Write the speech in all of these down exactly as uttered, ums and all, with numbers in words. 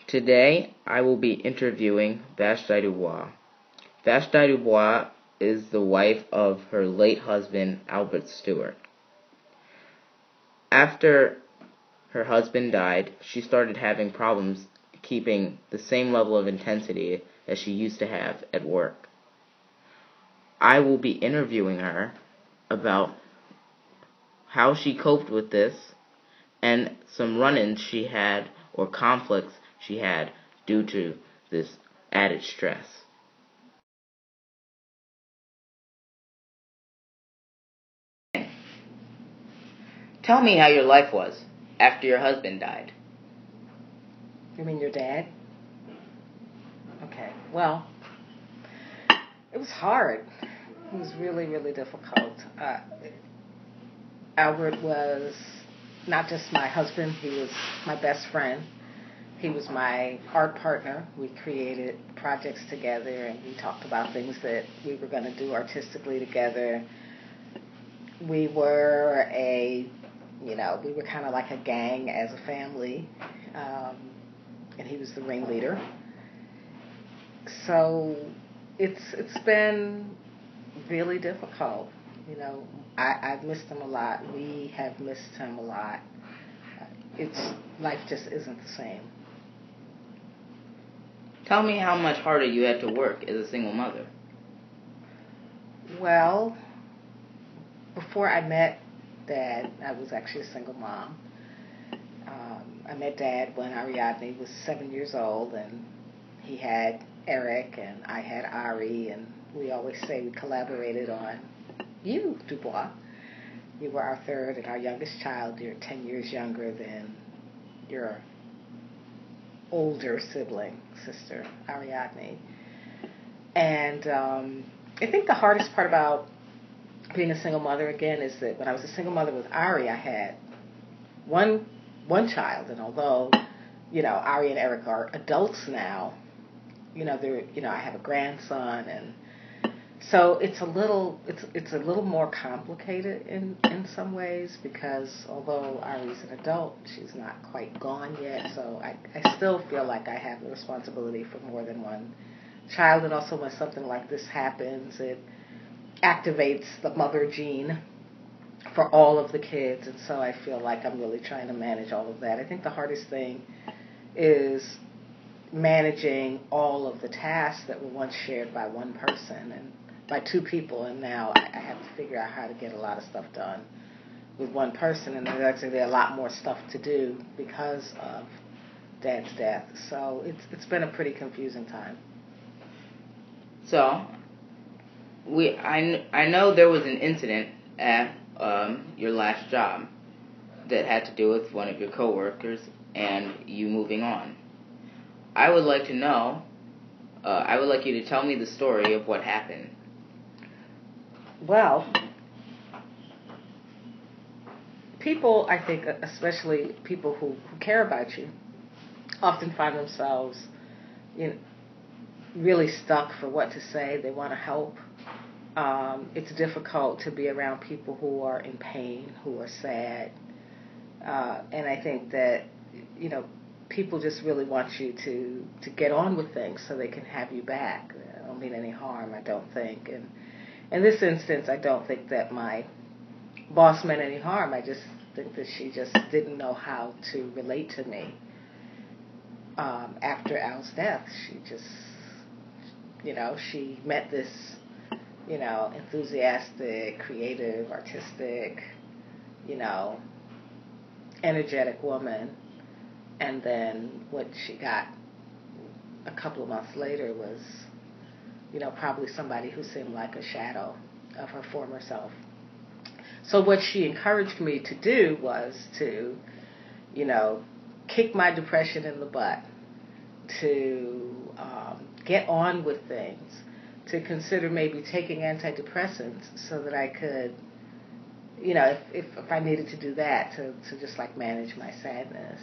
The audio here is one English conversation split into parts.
Today, I will be interviewing Vashti Dubois. Vashti Dubois is the wife of her late husband, Albert Stewart. After her husband died, she started having problems keeping the same level of intensity as she used to have at work. I will be interviewing her about how she coped with this and some run-ins she had or conflicts she had due to this added stress. Tell me how your life was after your husband died. You mean your dad? Okay, well, it was hard. It was really, really difficult. Uh, Albert was not just my husband, he was my best friend. He was my art partner. We created projects together and we talked about things that we were going to do artistically together. We were a, you know, we were kind of like a gang as a family. Um, and he was the ringleader. So it's it's been really difficult. You know, I, I've missed him a lot. We have missed him a lot. It's life just isn't the same. Tell me how much harder you had to work as a single mother. Well, before I met Dad, I was actually a single mom. Um, I met Dad when Ariadne was seven years old, and he had Eric, and I had Ari, and we always say we collaborated on you, Dubois. You were our third and our youngest child. You're ten years younger than your older sibling, sister, Ariadne. And um, I think the hardest part about being a single mother, again, is that when I was a single mother with Ari, I had one one child, and although, you know, Ari and Eric are adults now, you know, they're, you know, I have a grandson, and so it's a little, it's it's a little more complicated in, in some ways, because although Ari's an adult, she's not quite gone yet, so I, I still feel like I have the responsibility for more than one child, and also when something like this happens, it activates the mother gene for all of the kids, and so I feel like I'm really trying to manage all of that. I think the hardest thing is managing all of the tasks that were once shared by one person and by two people, and now I have to figure out how to get a lot of stuff done with one person, and there's actually a lot more stuff to do because of Dad's death. So it's it's been a pretty confusing time. So, we I, I know there was an incident at um, your last job that had to do with one of your coworkers and you moving on. I would like to know, uh, I would like you to tell me the story of what happened. Well, people, I think, especially people who, who care about you, often find themselves, you know, really stuck for what to say. They want to help. Um, it's difficult to be around people who are in pain, who are sad. Uh, and I think that, you know, people just really want you to, to get on with things so they can have you back. I don't mean any harm, I don't think. And in this instance, I don't think that my boss meant any harm. I just think that she just didn't know how to relate to me. Um, after Al's death, she just, you know, she met this, you know, enthusiastic, creative, artistic, you know, energetic woman. And then what she got a couple of months later was, you know, probably somebody who seemed like a shadow of her former self. So what she encouraged me to do was to, you know, kick my depression in the butt, to um, get on with things, to consider maybe taking antidepressants so that I could, you know, if, if, if I needed to do that, to, to just like manage my sadness.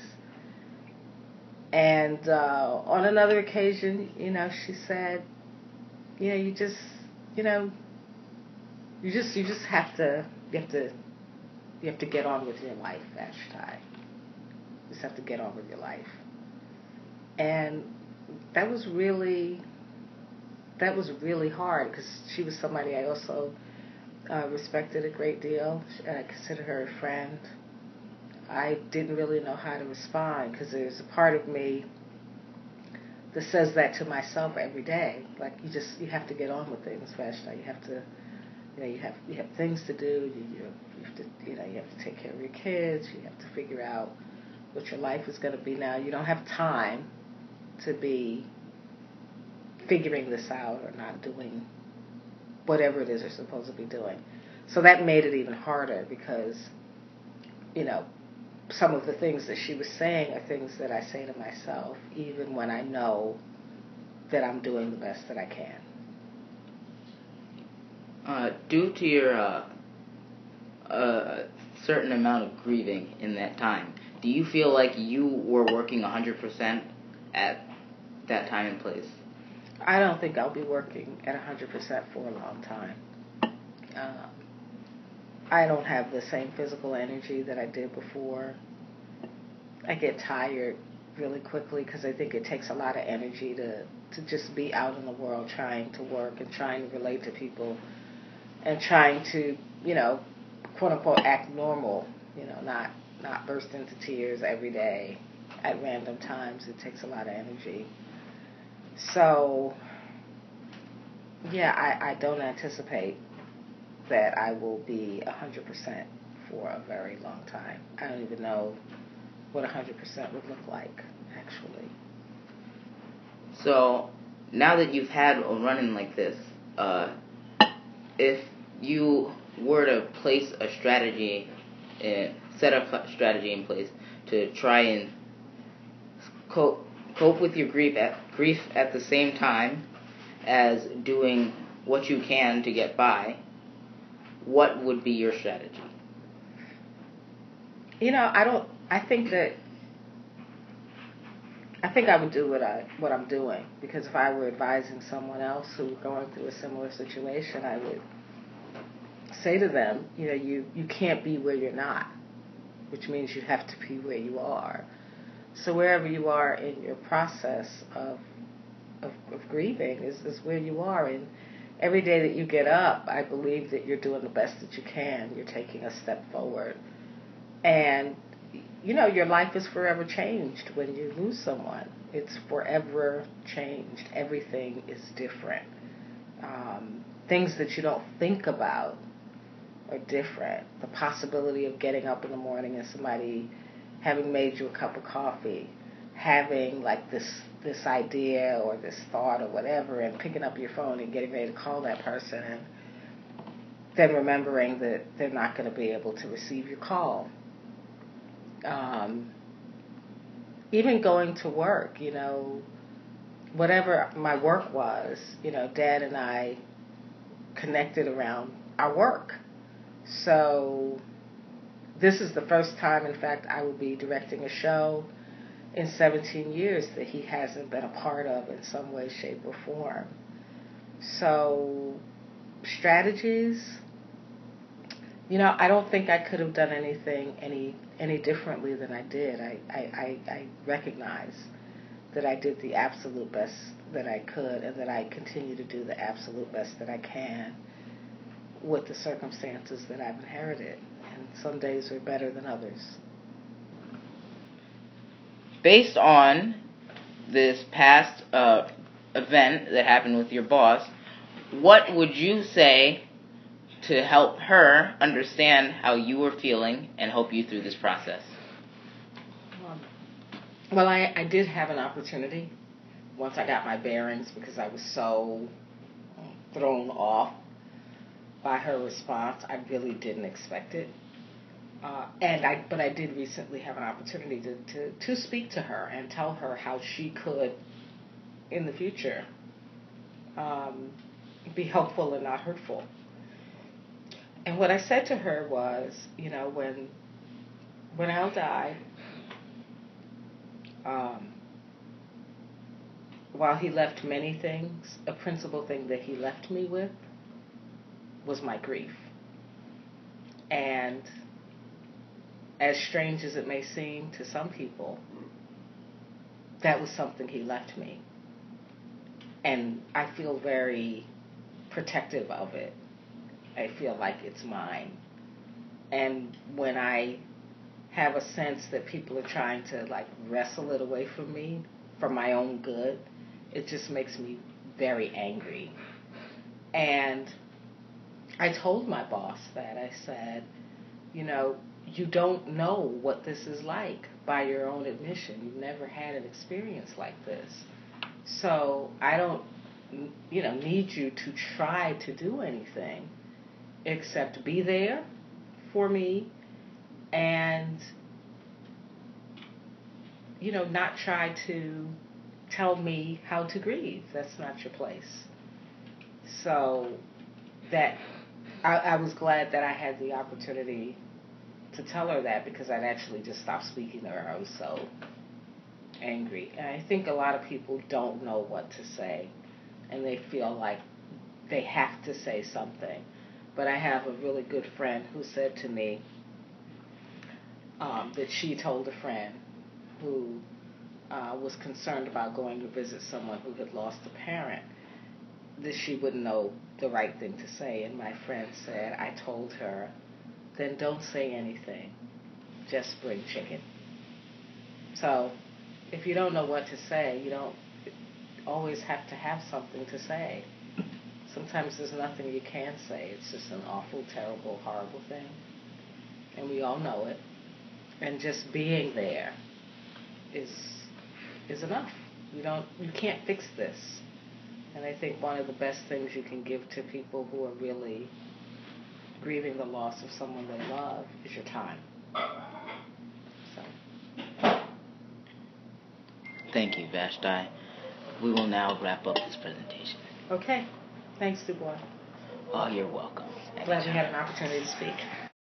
And uh, on another occasion, you know, she said, you know, you just, you know, you just, you just have to, you have to, you have to get on with your life, Vashti. You just have to get on with your life. And that was really, that was really hard because she was somebody I also uh, respected a great deal. I considered her a friend. I didn't really know how to respond because there's a part of me that says that to myself every day. Like, you just, you have to get on with things, Vashta. You have to, you know, you have you have things to do. You, you, you have to, you know, you have to take care of your kids. You have to figure out what your life is going to be now. You don't have time to be figuring this out or not doing whatever it is you're supposed to be doing. So that made it even harder because, you know, some of the things that she was saying are things that I say to myself, even when I know that I'm doing the best that I can. Uh, due to your uh, uh, certain amount of grieving in that time, do you feel like you were working one hundred percent at that time and place? I don't think I'll be working at one hundred percent for a long time. Um, I don't have the same physical energy that I did before. I get tired really quickly because I think it takes a lot of energy to, to just be out in the world trying to work and trying to relate to people and trying to, you know, quote unquote, act normal, you know, not, not burst into tears every day at random times. It takes a lot of energy. So, yeah, I, I don't anticipate that I will be one hundred percent for a very long time. I don't even know what one hundred percent would look like, actually. So, now that you've had a run-in like this, uh, if you were to place a strategy, uh, set a strategy in place to try and cope, cope with your grief at, grief at the same time as doing what you can to get by, what would be your strategy? You know, I don't, I think that, I think I would do what, I, what I'm doing, because if I were advising someone else who was going through a similar situation, I would say to them, you know, you, you can't be where you're not, which means you have to be where you are. So wherever you are in your process of of, of grieving is, is where you are. And every day that you get up, I believe that you're doing the best that you can. You're taking a step forward. And, you know, your life is forever changed when you lose someone. It's forever changed. Everything is different. Um, things that you don't think about are different. The possibility of getting up in the morning and somebody having made you a cup of coffee, having like this this idea or this thought or whatever, and picking up your phone and getting ready to call that person, and then remembering that they're not going to be able to receive your call. Um, even going to work, you know, whatever my work was, you know, Dad and I connected around our work. So this is the first time, in fact, I will be directing a show in seventeen years that he hasn't been a part of in some way, shape, or form. So, strategies, you know, I don't think I could have done anything any any differently than I did. I, I, I, I recognize that I did the absolute best that I could, and that I continue to do the absolute best that I can with the circumstances that I've inherited. And some days are better than others. Based on this past uh, event that happened with your boss, what would you say to help her understand how you were feeling and help you through this process? Um, well, I, I did have an opportunity once I got my bearings, because I was so thrown off by her response. I really didn't expect it. Uh, and I, but I did recently have an opportunity to, to, to speak to her and tell her how she could, in the future, um, be helpful and not hurtful. And what I said to her was, you know, when when Al died, um, while he left many things, a principal thing that he left me with was my grief. And as strange as it may seem to some people, that was something he left me. And I feel very protective of it. I feel like it's mine. And when I have a sense that people are trying to like wrestle it away from me for my own good, it just makes me very angry. And I told my boss that. I said, you know, you don't know what this is like by your own admission. You've never had an experience like this. So I don't, you know, need you to try to do anything except be there for me and, you know, not try to tell me how to grieve. That's not your place. So that I, I was glad that I had the opportunity to tell her that, because I'd actually just stopped speaking to her. I was so angry. And I think a lot of people don't know what to say, and they feel like they have to say something. But I have a really good friend who said to me um, that she told a friend who uh, was concerned about going to visit someone who had lost a parent that she wouldn't know the right thing to say. And my friend said, I told her, then don't say anything. Just bring chicken. So if you don't know what to say, you don't always have to have something to say. Sometimes there's nothing you can say. It's just an awful, terrible, horrible thing. And we all know it. And just being there is is enough. You don't you can't fix this. And I think one of the best things you can give to people who are really grieving the loss of someone they love is your time. So. Thank you, Vashti. We will now wrap up this presentation. Okay. Thanks, Dubois. Oh, you're welcome. Glad we had an opportunity to speak.